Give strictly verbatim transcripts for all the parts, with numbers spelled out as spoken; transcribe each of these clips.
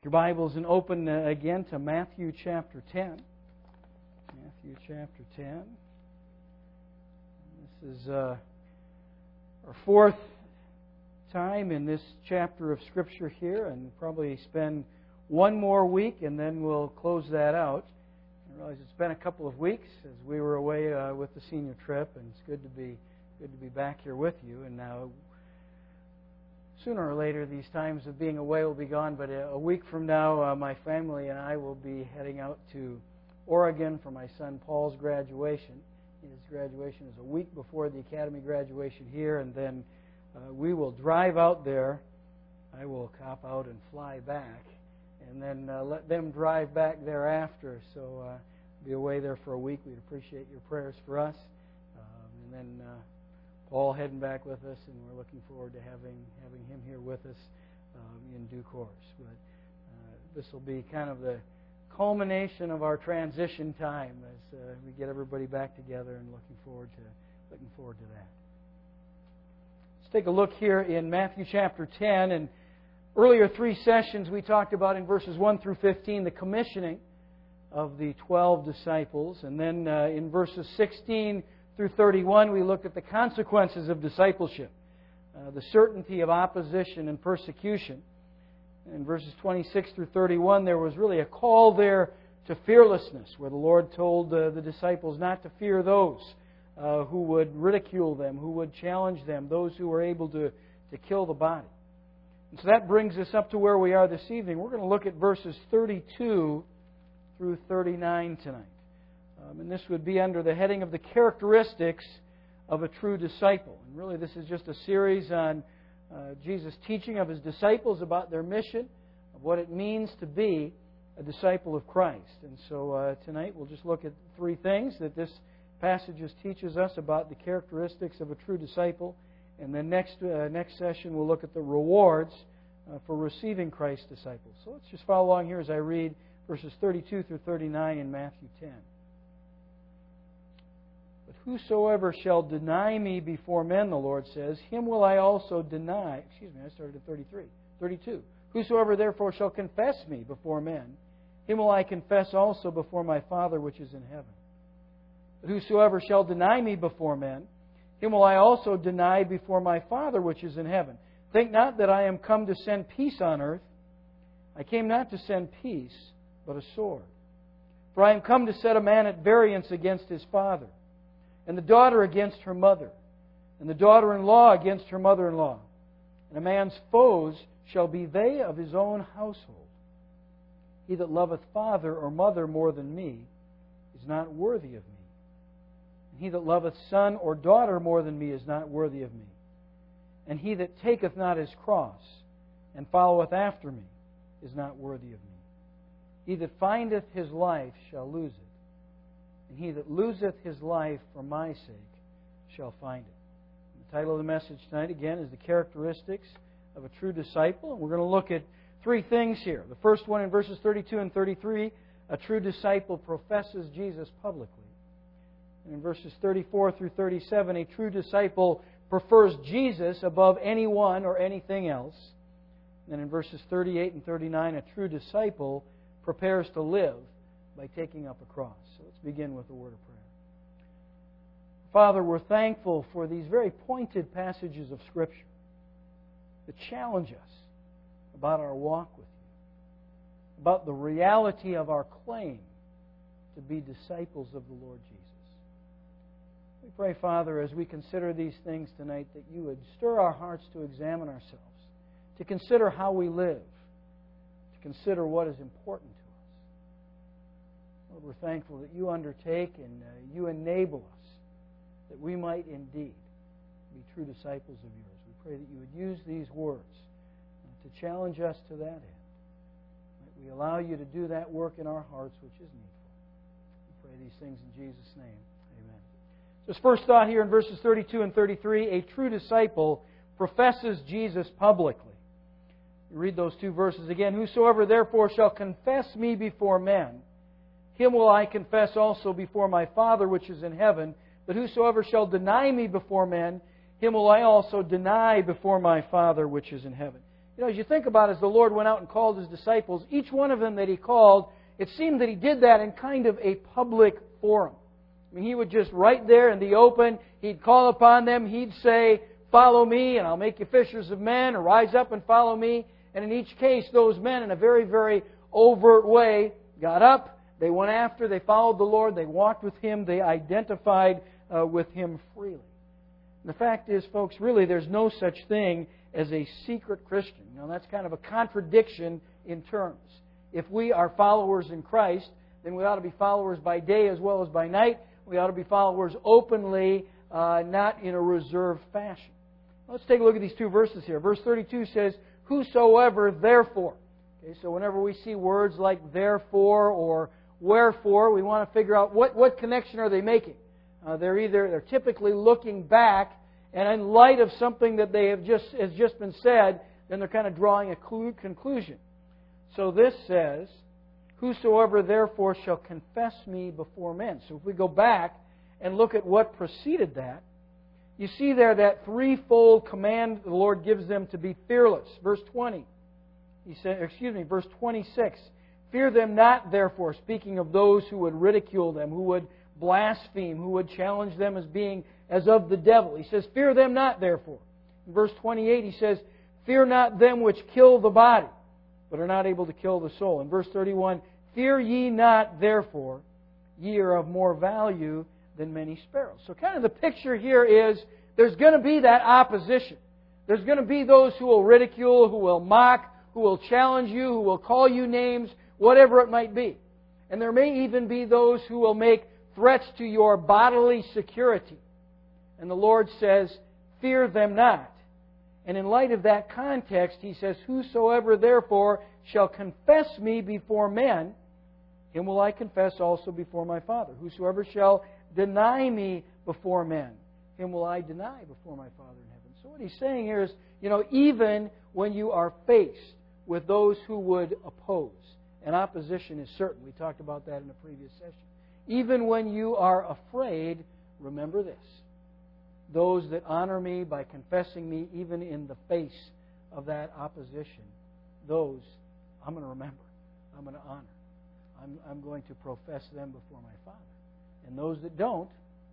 Your Bibles and open uh, again to Matthew chapter ten. Matthew chapter ten. This is uh, our fourth time in this chapter of Scripture here, and probably spend one more week, and then we'll close that out. I realize it's been a couple of weeks as we were away uh, with the senior trip, and it's good to be good to be back here with you. And now, sooner or later, these times of being away will be gone. But a week from now, uh, my family and I will be heading out to Oregon for my son Paul's graduation. His graduation is a week before the academy graduation here, and then uh, we will drive out there. I will cop out and fly back, and then uh, let them drive back thereafter. So uh, be away there for a week. We'd appreciate your prayers for us. Um, and then uh, Paul heading back with us, and we're looking forward to having having him here with us um, in due course. But uh, this will be kind of the culmination of our transition time as uh, we get everybody back together, and looking forward to looking forward to that. Let's take a look here in Matthew chapter ten. And earlier three sessions we talked about in verses one through fifteen the commissioning of the twelve disciples, and then uh, in verses sixteen through thirty-one, we looked at the consequences of discipleship, uh, the certainty of opposition and persecution. In verses twenty-six through thirty-one, there was really a call there to fearlessness, where the Lord told uh, the disciples not to fear those uh, who would ridicule them, who would challenge them, those who were able to, to kill the body. And so that brings us up to where we are this evening. We're going to look at verses thirty-two through thirty-nine tonight. Um, and this would be under the heading of the characteristics of a true disciple. And really this is just a series on uh, Jesus' teaching of His disciples about their mission, of what it means to be a disciple of Christ. And so uh, tonight we'll just look at three things that this passage teaches us about the characteristics of a true disciple. And then next, uh, next session we'll look at the rewards uh, for receiving Christ's disciples. So let's just follow along here as I read verses thirty-two through thirty-nine in Matthew ten. But whosoever shall deny me before men, the Lord says, him will I also deny. Excuse me, I started at thirty-three. thirty-two. Whosoever therefore shall confess me before men, him will I confess also before my Father which is in heaven. But whosoever shall deny me before men, him will I also deny before my Father which is in heaven. Think not that I am come to send peace on earth. I came not to send peace, but a sword. For I am come to set a man at variance against his father, and the daughter against her mother, and the daughter-in-law against her mother-in-law. And a man's foes shall be they of his own household. He that loveth father or mother more than me is not worthy of me. And he that loveth son or daughter more than me is not worthy of me. And he that taketh not his cross and followeth after me is not worthy of me. He that findeth his life shall lose it. And he that loseth his life for my sake shall find it. And the title of the message tonight, again, is The Characteristics of a True Disciple. And we're going to look at three things here. The first one in verses thirty-two and thirty-three, a true disciple professes Jesus publicly. And in verses thirty-four through thirty-seven, a true disciple prefers Jesus above anyone or anything else. And then in verses thirty-eight and thirty-nine, a true disciple prepares to live by taking up a cross. So let's begin with a word of prayer. Father, we're thankful for these very pointed passages of Scripture that challenge us about our walk with you, about the reality of our claim to be disciples of the Lord Jesus. We pray, Father, as we consider these things tonight, that you would stir our hearts to examine ourselves, to consider how we live, to consider what is important to us. Lord, we're thankful that you undertake and uh, you enable us that we might indeed be true disciples of yours. We pray that you would use these words uh, to challenge us to that end. That we allow you to do that work in our hearts which is needful. We pray these things in Jesus' name. Amen. So his first thought here in verses thirty-two and thirty-three, a true disciple professes Jesus publicly. You read those two verses again. Whosoever therefore shall confess me before men, him will I confess also before my Father which is in heaven. But whosoever shall deny me before men, him will I also deny before my Father which is in heaven. You know, as you think about it, as the Lord went out and called His disciples, each one of them that He called, it seemed that He did that in kind of a public forum. I mean, He would just right there in the open, He'd call upon them, He'd say, "Follow me, and I'll make you fishers of men," or "Rise up and follow me." And in each case, those men, in a very, very overt way, got up, they went after, they followed the Lord, they walked with Him, they identified uh, with Him freely. And the fact is, folks, really there's no such thing as a secret Christian. Now, that's kind of a contradiction in terms. If we are followers in Christ, then we ought to be followers by day as well as by night. We ought to be followers openly, uh, not in a reserved fashion. Let's take a look at these two verses here. Verse thirty-two says, "Whosoever therefore." Okay, so whenever we see words like therefore or wherefore, we want to figure out what, what connection are they making. Uh, they're either they're typically looking back, and in light of something that they have just has just been said, then they're kind of drawing a conclusion. So this says, "Whosoever therefore shall confess me before men." So if we go back and look at what preceded that, you see there that threefold command the Lord gives them to be fearless. Verse twenty, He said, excuse me, verse twenty-six, "Fear them not, therefore," speaking of those who would ridicule them, who would blaspheme, who would challenge them as being as of the devil. He says, "Fear them not, therefore." In verse twenty-eight, He says, "Fear not them which kill the body, but are not able to kill the soul." In verse thirty-one, "Fear ye not, therefore, ye are of more value than many sparrows." So kind of the picture here is there's going to be that opposition. There's going to be those who will ridicule, who will mock, who will challenge you, who will call you names, whatever it might be. And there may even be those who will make threats to your bodily security. And the Lord says, "Fear them not." And in light of that context, He says, "Whosoever therefore shall confess me before men, him will I confess also before my Father. Whosoever shall deny me before men, him will I deny before my Father in heaven." So what He's saying here is, you know, even when you are faced with those who would oppose, and opposition is certain. We talked about that in a previous session. Even when you are afraid, remember this: those that honor me by confessing me, even in the face of that opposition, those I'm going to remember. I'm going to honor. I'm, I'm going to profess them before my Father. And those that don't,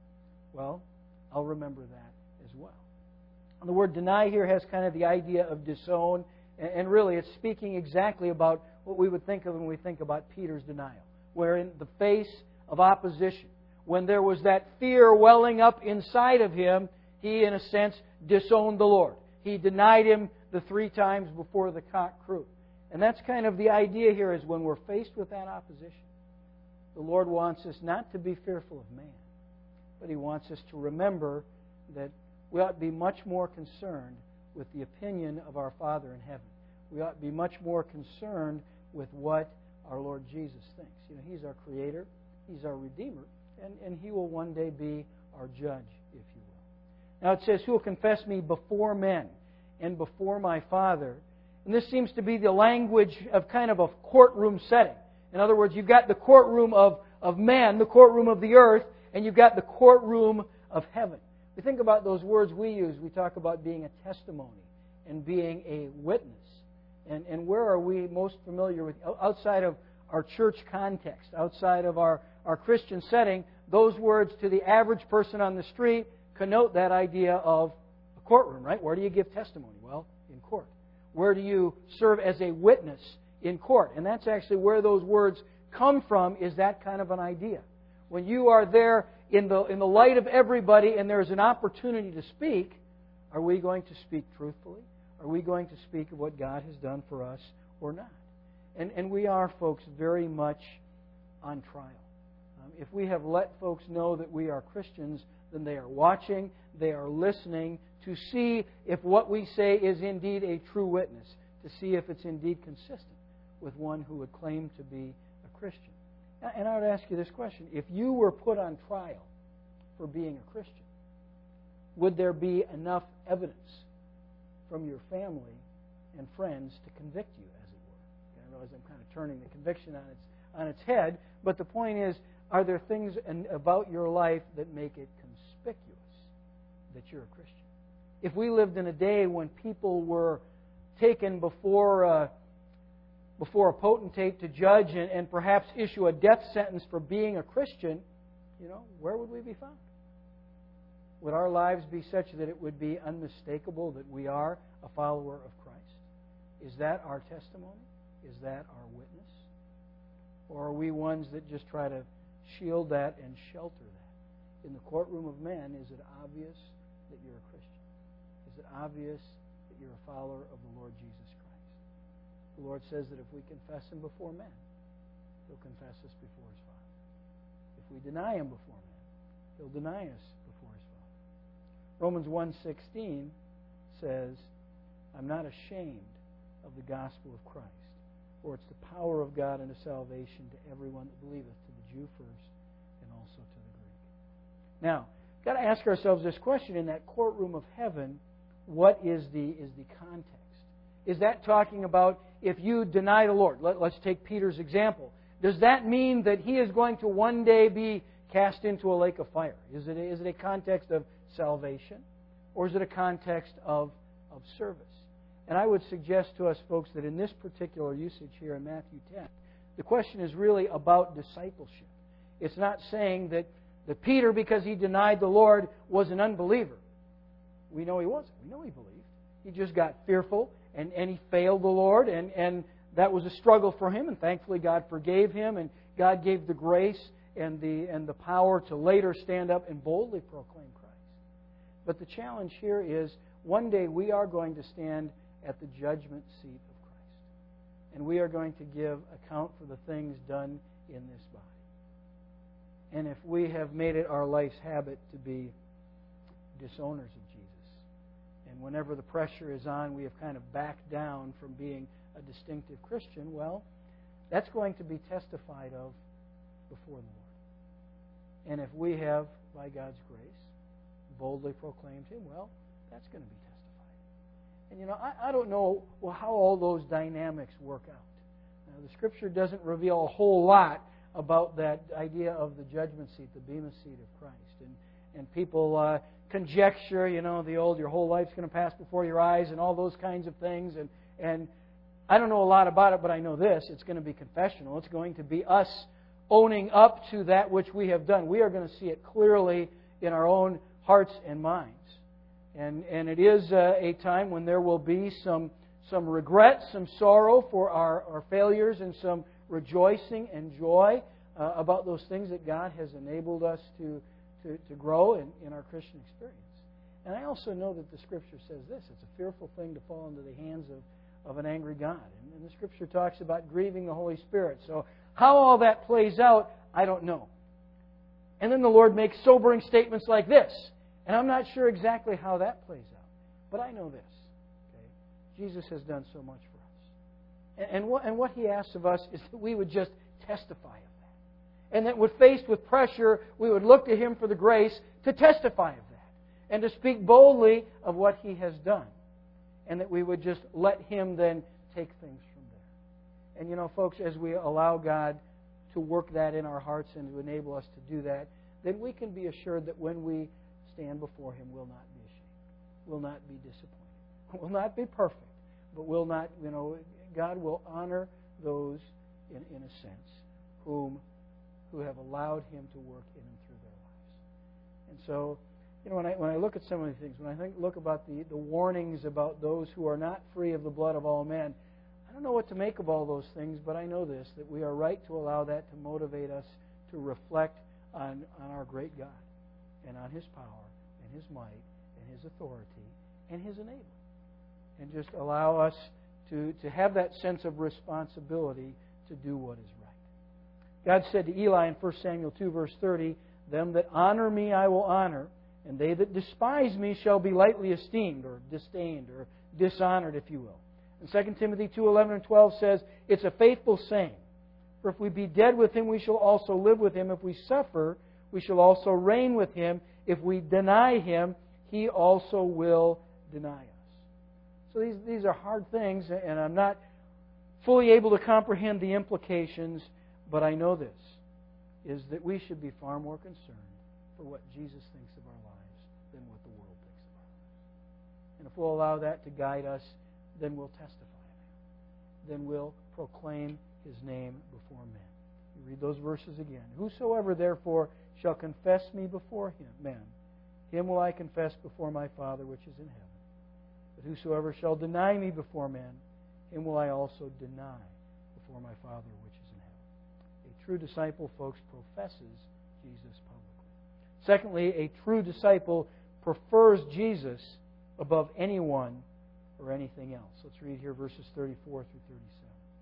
well, I'll remember that as well. And the word deny here has kind of the idea of disown. And really, it's speaking exactly about what we would think of when we think about Peter's denial. Where in the face of opposition, when there was that fear welling up inside of him, he, in a sense, disowned the Lord. He denied Him the three times before the cock crew. And that's kind of the idea here, is when we're faced with that opposition, the Lord wants us not to be fearful of man, but He wants us to remember that we ought to be much more concerned with the opinion of our Father in heaven. We ought to be much more concerned with what our Lord Jesus thinks. You know, He's our Creator, He's our Redeemer, and, and He will one day be our Judge, if you will. Now it says, "Who will confess me before men and before my Father?" And this seems to be the language of kind of a courtroom setting. In other words, you've got the courtroom of, of man, the courtroom of the earth, and you've got the courtroom of heaven. We think about those words we use. We talk about being a testimony and being a witness. And, and where are we most familiar with? Outside of our church context, outside of our, our Christian setting, those words to the average person on the street connote that idea of a courtroom, right? Where do you give testimony? Well, in court. Where do you serve as a witness? In court. And that's actually where those words come from, is that kind of an idea. When you are there in the, in the light of everybody and there's an opportunity to speak, are we going to speak truthfully? Are we going to speak of what God has done for us or not? And, and we are, folks, very much on trial. Um, if we have let folks know that we are Christians, then they are watching, they are listening to see if what we say is indeed a true witness, to see if it's indeed consistent with one who would claim to be a Christian. And I would ask you this question: if you were put on trial for being a Christian, would there be enough evidence from your family and friends to convict you, as it were? I realize I'm kind of turning the conviction on its on its head, but the point is, are there things in, about your life that make it conspicuous that you're a Christian? If we lived in a day when people were taken before uh, before a potentate to judge and, and perhaps issue a death sentence for being a Christian, you know, where would we be found? Would our lives be such that it would be unmistakable that we are a follower of Christ? Is that our testimony? Is that our witness? Or are we ones that just try to shield that and shelter that? In the courtroom of men, is it obvious that you're a Christian? Is it obvious that you're a follower of the Lord Jesus Christ? The Lord says that if we confess Him before men, He'll confess us before His Father. If we deny Him before men, He'll deny us before His Father. Romans one sixteen says, I'm not ashamed of the gospel of Christ, for it's the power of God unto salvation to everyone that believeth, to the Jew first, and also to the Greek. Now, we've got to ask ourselves this question: in that courtroom of heaven, what is the is the context? Is that talking about if you deny the Lord? Let, let's take Peter's example. Does that mean that he is going to one day be cast into a lake of fire? Is it, is it a context of salvation? Or is it a context of, of service? And I would suggest to us, folks, that in this particular usage here in Matthew ten, the question is really about discipleship. It's not saying that, that Peter, because he denied the Lord, was an unbeliever. We know he wasn't. We know he believed. He just got fearful, and, and he failed the Lord, and, and that was a struggle for him, and thankfully God forgave him, and God gave the grace and the, and the power to later stand up and boldly proclaim Christ. But the challenge here is, one day we are going to stand at the judgment seat of Christ. And we are going to give account for the things done in this body. And if we have made it our life's habit to be disowners of Jesus, and whenever the pressure is on, we have kind of backed down from being a distinctive Christian, well, that's going to be testified of before the Lord. And if we have, by God's grace, boldly proclaimed Him, well, that's going to be testified. And you know, I, I don't know well, how all those dynamics work out. Now, the Scripture doesn't reveal a whole lot about that idea of the judgment seat, the bema seat of Christ. And, and people uh, conjecture, you know, the old, your whole life's going to pass before your eyes and all those kinds of things. And, and I don't know a lot about it, but I know this. It's going to be confessional. It's going to be us owning up to that which we have done. We are going to see it clearly in our own hearts and minds. And, and it is uh, a time when there will be some, some regret, some sorrow for our, our failures, and some rejoicing and joy uh, about those things that God has enabled us to, to, to grow in, in our Christian experience. And I also know that the Scripture says this: it's a fearful thing to fall into the hands of, of an angry God. And, and the Scripture talks about grieving the Holy Spirit. So how all that plays out, I don't know. And then the Lord makes sobering statements like this. And I'm not sure exactly how that plays out. But I know this. Okay? Jesus has done so much for us. And, and, what, and what He asks of us is that we would just testify of that. And that when faced with pressure, we would look to Him for the grace to testify of that. And to speak boldly of what He has done. And that we would just let Him then take things from there. And you know, folks, as we allow God to work that in our hearts and to enable us to do that, then we can be assured that when we stand before Him, we'll not be ashamed. We'll not be disappointed. We'll not be perfect. But we'll not, you know, God will honor those, in, in a sense, whom who have allowed Him to work in and through their lives. And so, you know, when I when I look at some of these things, when I think look about the, the warnings about those who are not free of the blood of all men, I don't know what to make of all those things, but I know this, that we are right to allow that to motivate us to reflect on, on our great God, and on His power, and His might, and His authority, and His enabling. And just allow us to, to have that sense of responsibility to do what is right. God said to Eli in First Samuel two, verse thirty, "Them that honor me I will honor, and they that despise me shall be lightly esteemed," or disdained, or dishonored, if you will. And Second Timothy two, eleven and twelve says, it's a faithful saying, "For if we be dead with Him, we shall also live with Him. If we suffer, we shall also reign with Him. If we deny Him, He also will deny us." So these, these are hard things, and I'm not fully able to comprehend the implications, but I know this, is that we should be far more concerned for what Jesus thinks of our lives than what the world thinks of our lives. And if we'll allow that to guide us, then we'll testify of Him. Then we'll proclaim His name before men. You read those verses again. Whosoever therefore shall confess me before him, men, him will I confess before my Father which is in heaven. But whosoever shall deny me before men, him will I also deny before my Father which is in heaven. A true disciple, folks, professes Jesus publicly. Secondly, a true disciple prefers Jesus above anyone or anything else. Let's read here verses thirty-four through thirty-seven.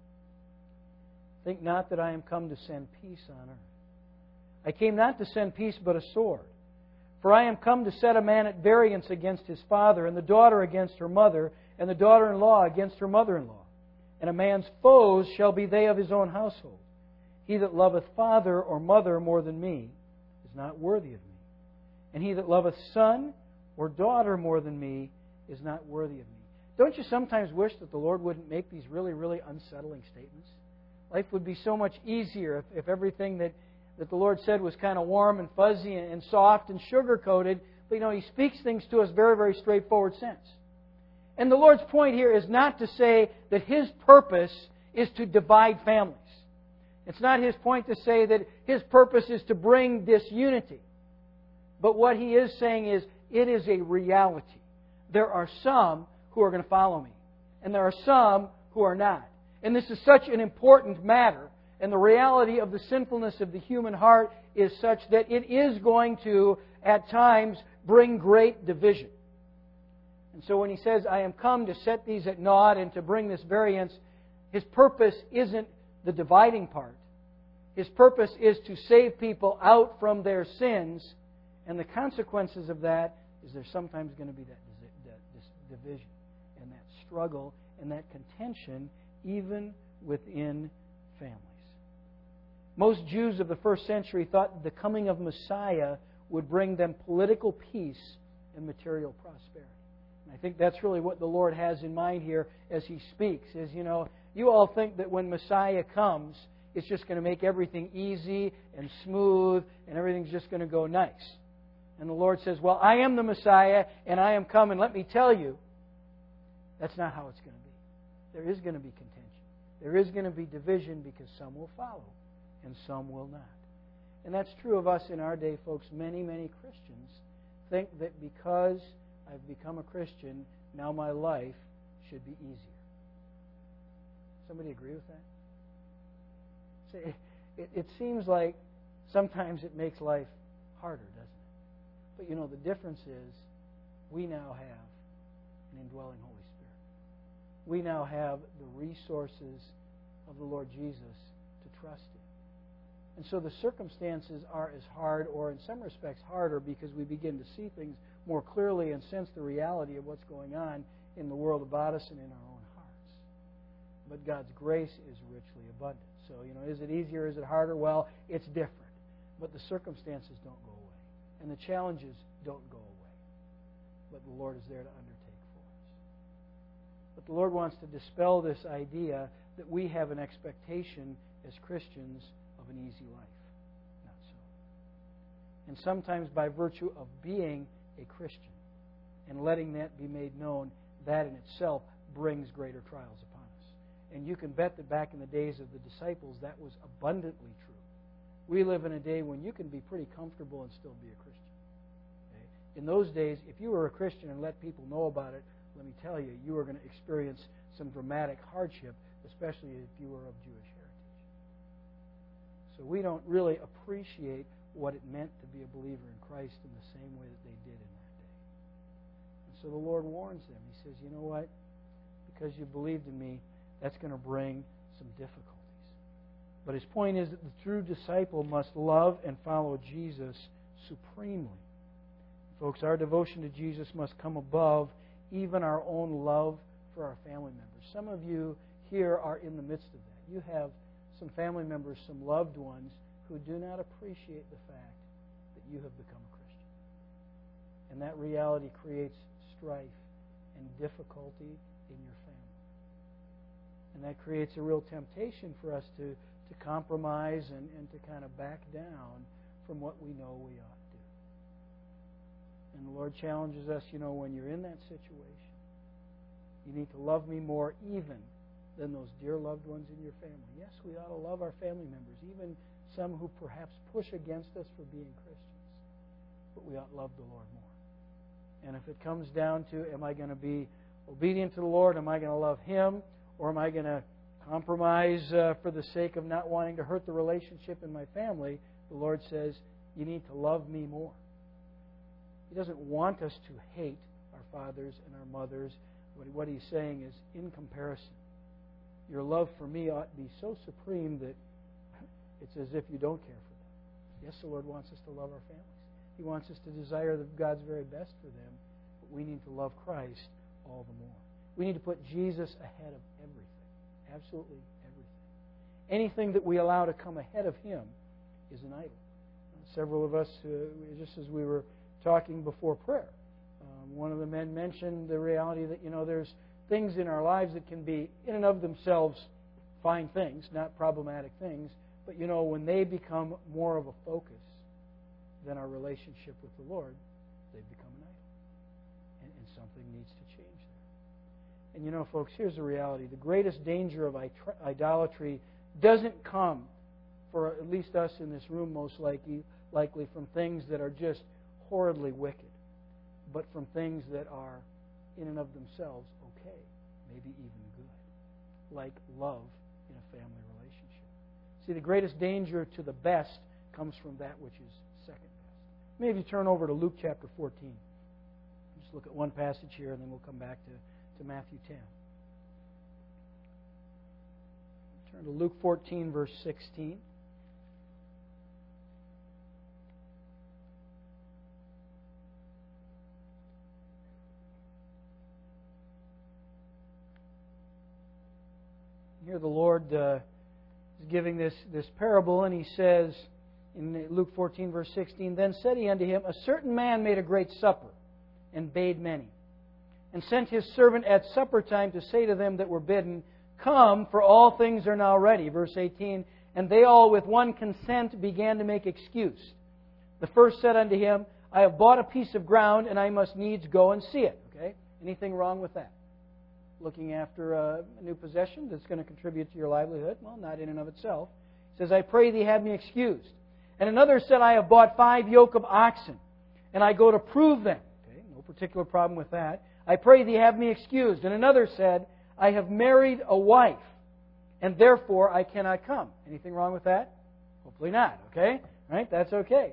Think not that I am come to send peace on earth. I came not to send peace, but a sword. For I am come to set a man at variance against his father, and the daughter against her mother, and the daughter-in-law against her mother-in-law. And a man's foes shall be they of his own household. He that loveth father or mother more than me is not worthy of me. And he that loveth son or daughter more than me is not worthy of me. Don't you sometimes wish that the Lord wouldn't make these really, really unsettling statements? Life would be so much easier if, if everything that, that the Lord said was kind of warm and fuzzy and, and soft and sugar-coated. But, you know, He speaks things to us very, very straightforward sense. And the Lord's point here is not to say that His purpose is to divide families. It's not His point to say that His purpose is to bring disunity. But what He is saying is, it is a reality. There are some who are going to follow me. And there are some who are not. And this is such an important matter. And the reality of the sinfulness of the human heart is such that it is going to, at times, bring great division. And so when He says, I am come to set these at naught and to bring this variance, His purpose isn't the dividing part. His purpose is to save people out from their sins. And the consequences of that is there's sometimes going to be that division and that struggle and that contention even within families. Most Jews of the first century thought the coming of Messiah would bring them political peace and material prosperity. And I think that's really what the Lord has in mind here as He speaks, is, you know, you all think that when Messiah comes, it's just going to make everything easy and smooth and everything's just going to go nice. And the Lord says, well, I am the Messiah and I am coming. Let me tell you, that's not how it's going to be. There is going to be contention. There is going to be division because some will follow and some will not. And that's true of us in our day, folks. Many, many Christians think that because I've become a Christian, now my life should be easier. Somebody agree with that? See, it, it seems like sometimes it makes life harder, doesn't it? But you know, the difference is we now have an indwelling Holy Spirit. We now have the resources of the Lord Jesus to trust in. And so the circumstances are as hard, or in some respects harder, because we begin to see things more clearly and sense the reality of what's going on in the world about us and in our own hearts. But God's grace is richly abundant. So, you know, is it easier? Is it harder? Well, it's different. But the circumstances don't go away. And the challenges don't go away. But the Lord is there to undertake for us. But the Lord wants to dispel this idea that we have an expectation as Christians of an easy life. Not so. And sometimes by virtue of being a Christian and letting that be made known, that in itself brings greater trials upon us. And you can bet that back in the days of the disciples, that was abundantly true. We live in a day when you can be pretty comfortable and still be a Christian. Okay? In those days, if you were a Christian and let people know about it, let me tell you, you were going to experience some dramatic hardship, especially if you were of Jewish heritage. So we don't really appreciate what it meant to be a believer in Christ in the same way that they did in that day. And so the Lord warns them. He says, you know what? Because you believed in me, that's going to bring some difficulties. But his point is that the true disciple must love and follow Jesus supremely. Folks, our devotion to Jesus must come above even our own love for our family members. Some of you here are in the midst of that. You have some family members, some loved ones who do not appreciate the fact that you have become a Christian. And that reality creates strife and difficulty in your family. And that creates a real temptation for us to, to compromise and, and to kind of back down from what we know we ought to do. And the Lord challenges us, you know, when you're in that situation, You need to love me more even than those dear loved ones in your family. Yes, we ought to love our family members, even some who perhaps push against us for being Christians. But we ought to love the Lord more. And if it comes down to, am I going to be obedient to the Lord? Am I going to love Him? Or am I going to compromise uh, for the sake of not wanting to hurt the relationship in my family? The Lord says, you need to love me more. He doesn't want us to hate our fathers and our mothers. What He's saying is, in comparison, your love for me ought to be so supreme that it's as if you don't care for them. Yes, the Lord wants us to love our families. He wants us to desire God's very best for them, but we need to love Christ all the more. We need to put Jesus ahead of everything. Absolutely everything. Anything that we allow to come ahead of Him is an idol. Several of us, uh, just as we were talking before prayer, um, one of the men mentioned the reality that, you know, there's things in our lives that can be in and of themselves fine things, not problematic things, but, you know, when they become more of a focus than our relationship with the Lord, they become an idol. And, and something needs to change there. And, you know, folks, here's the reality. The greatest danger of idolatry doesn't come, for at least us in this room most likely, likely from things that are just horridly wicked, but from things that are in and of themselves okay, maybe even good, like love in a family relationship. See, the greatest danger to the best comes from that which is second best. Maybe turn over to Luke chapter fourteen. Just look at one passage here, and then we'll come back to, to Matthew ten. Turn to Luke fourteen, verse sixteen. Here the Lord uh, is giving this, this parable, and He says in Luke fourteen, verse sixteen, Then said He unto him, A certain man made a great supper, and bade many, and sent his servant at supper time to say to them that were bidden, Come, for all things are now ready. Verse eighteen, And they all with one consent began to make excuse. The first said unto him, I have bought a piece of ground, and I must needs go and see it. Okay? Anything wrong with that? Looking after a new possession that's going to contribute to your livelihood? Well, not in and of itself. He says, I pray thee have me excused. And another said, I have bought five yoke of oxen, and I go to prove them. Okay, no particular problem with that. I pray thee have me excused. And another said, I have married a wife, and therefore I cannot come. Anything wrong with that? Hopefully not. Okay? Right? That's okay.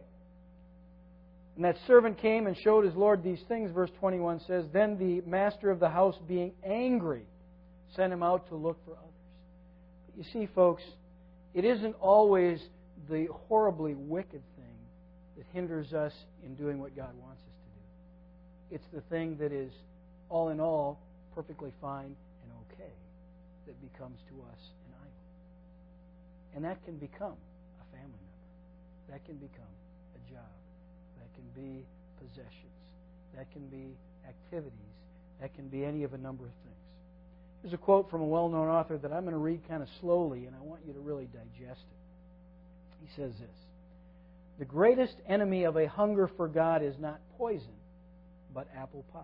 And that servant came and showed his Lord these things. Verse twenty-one says, Then the master of the house, being angry, sent him out to look for others. But you see, folks, it isn't always the horribly wicked thing that hinders us in doing what God wants us to do. It's the thing that is, all in all, perfectly fine and okay that becomes to us an idol. And that can become a family member. That can become a job. That can be possessions. That can be activities. That can be any of a number of things. Here's a quote from a well-known author that I'm going to read kind of slowly, and I want you to really digest it. He says this, The greatest enemy of a hunger for God is not poison, but apple pie.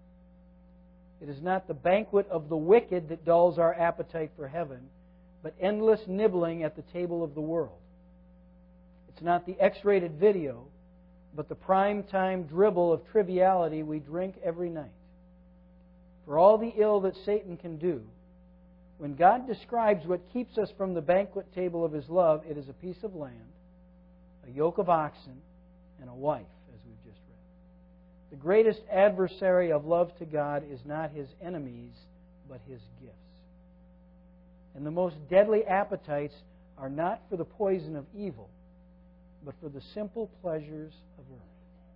It is not the banquet of the wicked that dulls our appetite for heaven, but endless nibbling at the table of the world. It's not the X-rated video, but the prime-time dribble of triviality we drink every night. For all the ill that Satan can do, when God describes what keeps us from the banquet table of His love, it is a piece of land, a yoke of oxen, and a wife, as we've just read. The greatest adversary of love to God is not His enemies, but His gifts. And the most deadly appetites are not for the poison of evil, but for the simple pleasures of earth.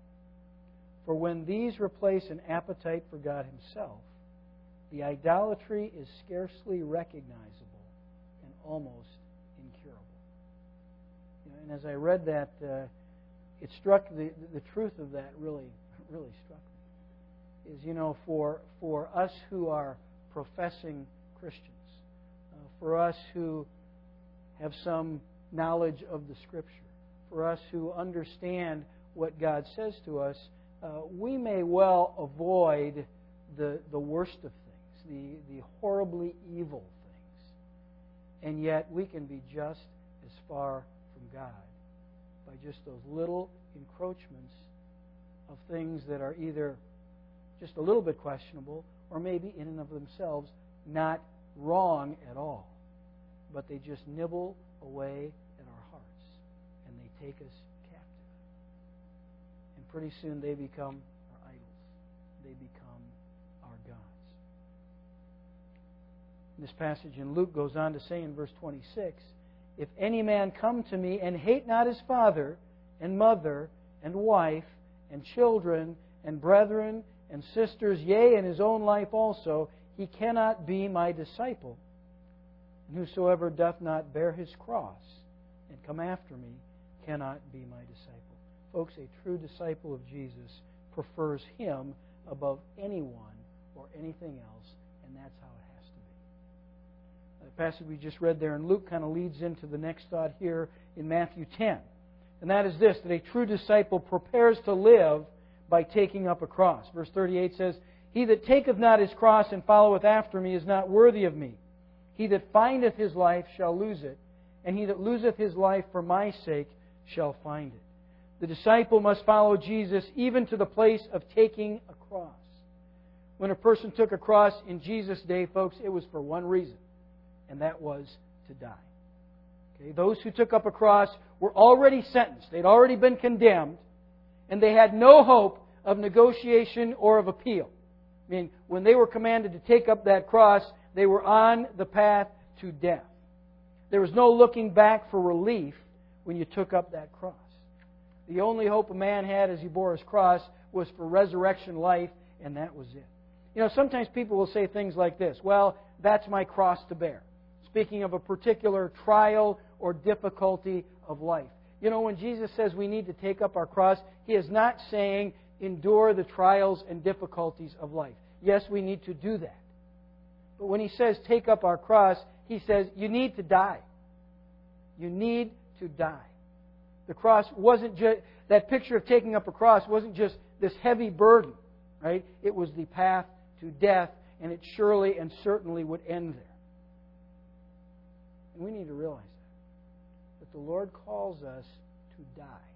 For when these replace an appetite for God Himself, the idolatry is scarcely recognizable and almost incurable. You know, and as I read that, uh, it struck the the truth of that really really struck me. Is you know for for us who are professing Christians, uh, for us who have some knowledge of the Scripture, for us who understand what God says to us, uh, we may well avoid the, the worst of things. the, the horribly evil things. And yet we can be just as far from God by just those little encroachments of things that are either just a little bit questionable or maybe in and of themselves not wrong at all. But they just nibble away at our hearts and they take us captive. And pretty soon they become our idols. They become our gods. This passage in Luke goes on to say in verse twenty-six, if any man come to me and hate not his father and mother and wife and children and brethren and sisters, yea, and his own life also, he cannot be my disciple. And whosoever doth not bear his cross and come after me cannot be my disciple. Folks, a true disciple of Jesus prefers Him above anyone or anything else, and that's how it has to be. The passage we just read there in Luke kind of leads into the next thought here in Matthew ten. And that is this, that a true disciple prepares to live by taking up a cross. Verse thirty-eight says, he that taketh not his cross and followeth after me is not worthy of me. He that findeth his life shall lose it, and he that loseth his life for my sake shall find it. The disciple must follow Jesus even to the place of taking a cross. When a person took a cross in Jesus' day, folks, it was for one reason, and that was to die. Okay? Those who took up a cross were already sentenced. They'd already been condemned, and they had no hope of negotiation or of appeal. I mean, when they were commanded to take up that cross, they were on the path to death. There was no looking back for relief when you took up that cross. The only hope a man had as he bore his cross was for resurrection life, and that was it. You know, sometimes people will say things like this, well, that's my cross to bear. Speaking of a particular trial or difficulty of life. You know, when Jesus says we need to take up our cross, He is not saying endure the trials and difficulties of life. Yes, we need to do that. But when He says take up our cross, He says you need to die. You need to die. The cross wasn't just, that picture of taking up a cross wasn't just this heavy burden, right? It was the path to death, and it surely and certainly would end there. And we need to realize that. That the Lord calls us to die.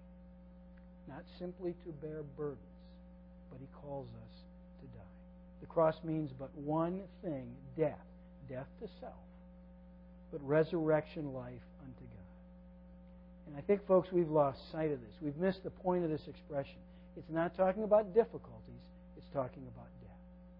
Not simply to bear burdens, but He calls us to die. The cross means but one thing, death. Death to self. But resurrection life unto God. And I think, folks, we've lost sight of this. We've missed the point of this expression. It's not talking about difficulties. It's talking about death.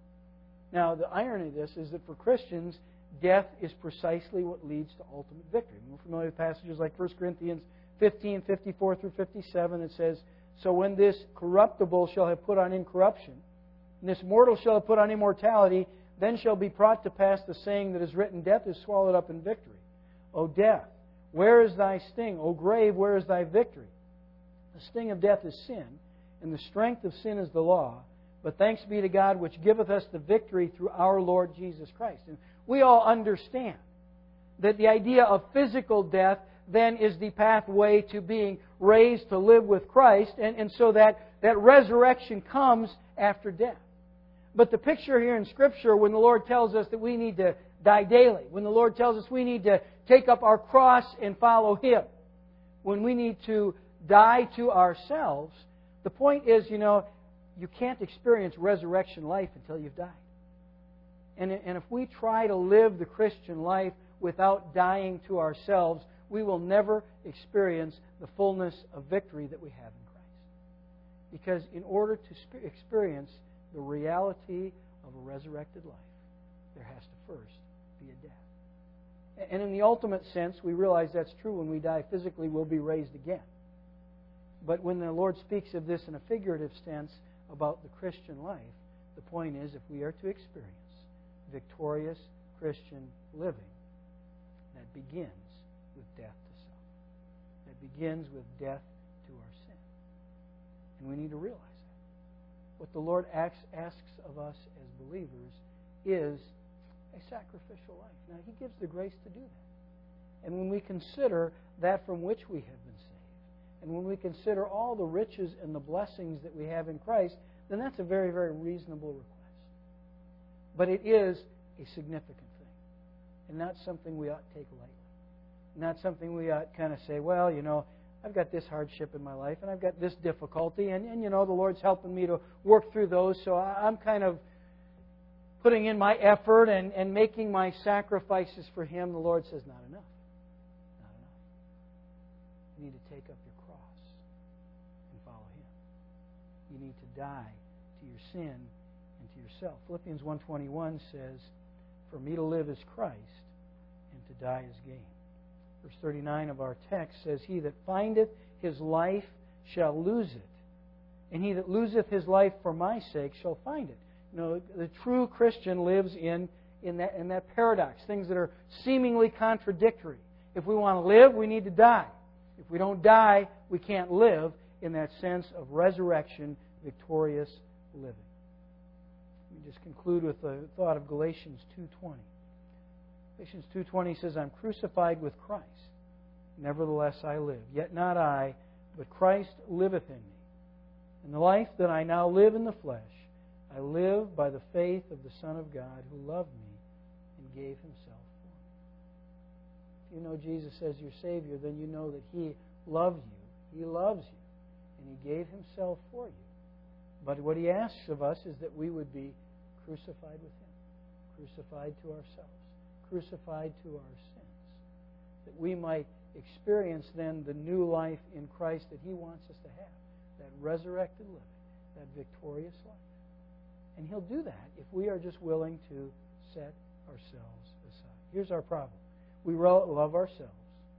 Now, the irony of this is that for Christians, death is precisely what leads to ultimate victory. We're familiar with passages like First Corinthians fifteen, fifty-four through fifty-seven. It says, so when this corruptible shall have put on incorruption, and this mortal shall have put on immortality, then shall be brought to pass the saying that is written, death is swallowed up in victory. O death, where is thy sting? O grave, where is thy victory? The sting of death is sin, and the strength of sin is the law. But thanks be to God which giveth us the victory through our Lord Jesus Christ. And we all understand that the idea of physical death then is the pathway to being raised to live with Christ, and, and so that, that resurrection comes after death. But the picture here in Scripture, when the Lord tells us that we need to die daily, when the Lord tells us we need to take up our cross and follow Him, when we need to die to ourselves, the point is, you know, you can't experience resurrection life until you've died. And, and if we try to live the Christian life without dying to ourselves, we will never experience the fullness of victory that we have in Christ. Because in order to experience the reality of a resurrected life, there has to first be a death. And in the ultimate sense, we realize that's true. When we die physically, we'll be raised again. But when the Lord speaks of this in a figurative sense about the Christian life, the point is, if we are to experience victorious Christian living, that begins with death to self. That begins with death to our sin. And we need to realize that. What the Lord asks, asks of us as believers is a sacrificial life. Now, He gives the grace to do that. And when we consider that from which we have been saved, and when we consider all the riches and the blessings that we have in Christ, then that's a very, very reasonable request. But it is a significant thing, and not something we ought to take lightly. Not something we ought to kind of say, well, you know, I've got this hardship in my life, and I've got this difficulty, and, and you know, the Lord's helping me to work through those, so I'm kind of putting in my effort and, and making my sacrifices for Him. The Lord says, not enough. Not enough. You need to take up your cross and follow Him. You need to die to your sin and to yourself. Philippians one twenty-one says, for me to live is Christ, and to die is gain. Verse thirty-nine of our text says, he that findeth his life shall lose it, and he that loseth his life for my sake shall find it. You know, the true Christian lives in, in, that, in that paradox, things that are seemingly contradictory. If we want to live, we need to die. If we don't die, we can't live in that sense of resurrection, victorious living. Let me just conclude with the thought of Galatians two twenty. Galatians two twenty says, I'm crucified with Christ. Nevertheless I live. Yet not I, but Christ liveth in me. And the life that I now live in the flesh, I live by the faith of the Son of God who loved me and gave Himself for me. If you know Jesus as your Savior, then you know that He loved you. He loves you. And He gave Himself for you. But what He asks of us is that we would be crucified with Him. Crucified to ourselves. Crucified to our sins. That we might experience then the new life in Christ that He wants us to have. That resurrected living. That victorious life. And He'll do that if we are just willing to set ourselves aside. Here's our problem. We love ourselves.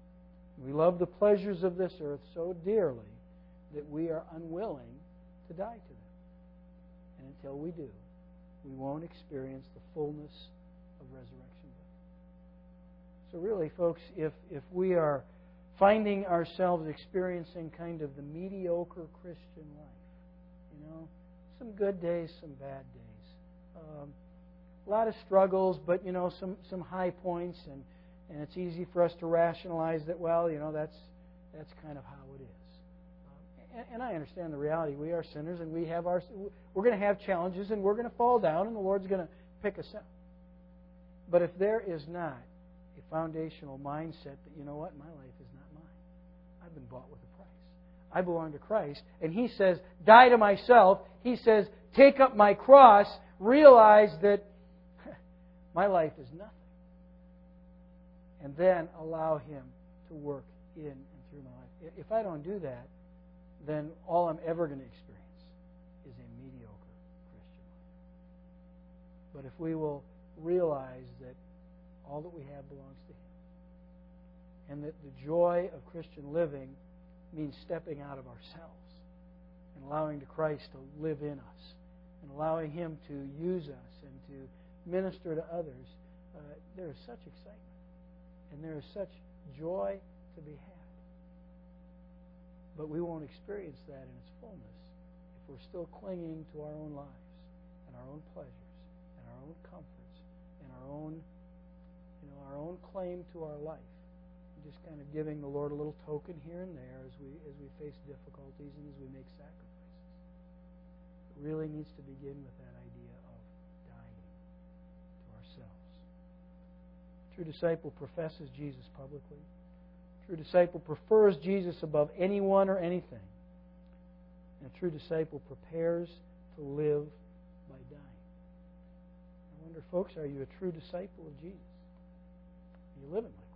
We love the pleasures of this earth so dearly that we are unwilling to die to them. And until we do, we won't experience the fullness of resurrection. So really, folks, if, if we are finding ourselves experiencing kind of the mediocre Christian life, you know, some good days, some bad days. Um, a lot of struggles, but, you know, some, some high points. And, and it's easy for us to rationalize that, well, you know, that's, that's kind of how it is. Um, and, and I understand the reality. We are sinners, and we have our, we're going to have challenges, and we're going to fall down, and the Lord's going to pick us up. But if there is not a foundational mindset that, you know what, my life is not mine. I've been bought with a price. I belong to Christ. And He says, die to myself. He says, take up my cross. Realize that my life is nothing. And then allow Him to work in and through my life. If I don't do that, then all I'm ever going to experience is a mediocre Christian life. But if we will realize that all that we have belongs to Him, and that the joy of Christian living means stepping out of ourselves and allowing to Christ to live in us and allowing Him to use us and to minister to others, uh, there is such excitement and there is such joy to be had. But we won't experience that in its fullness if we're still clinging to our own lives and our own pleasures and our own comforts and our own, you know, our own claim to our life. Just kind of giving the Lord a little token here and there as we as we face difficulties and as we make sacrifices. It really needs to begin with that idea of dying to ourselves. A true disciple professes Jesus publicly. A true disciple prefers Jesus above anyone or anything. And a true disciple prepares to live by dying. I wonder, folks, are you a true disciple of Jesus? Are you living like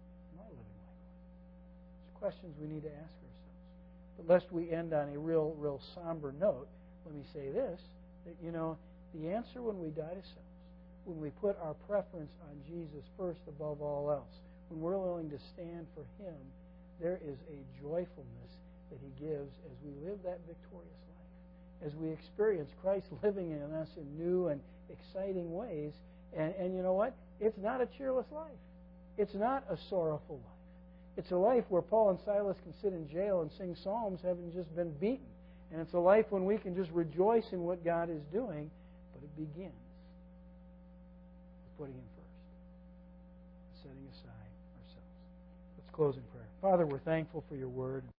questions we need to ask ourselves. But lest we end on a real, real somber note, let me say this, that, you know, the answer when we die to self, when we put our preference on Jesus first above all else, when we're willing to stand for Him, there is a joyfulness that He gives as we live that victorious life, as we experience Christ living in us in new and exciting ways. And, and you know what? It's not a cheerless life. It's not a sorrowful life. It's a life where Paul and Silas can sit in jail and sing psalms having just been beaten. And it's a life when we can just rejoice in what God is doing, but it begins with putting Him first, setting aside ourselves. Let's close in prayer. Father, we're thankful for Your Word.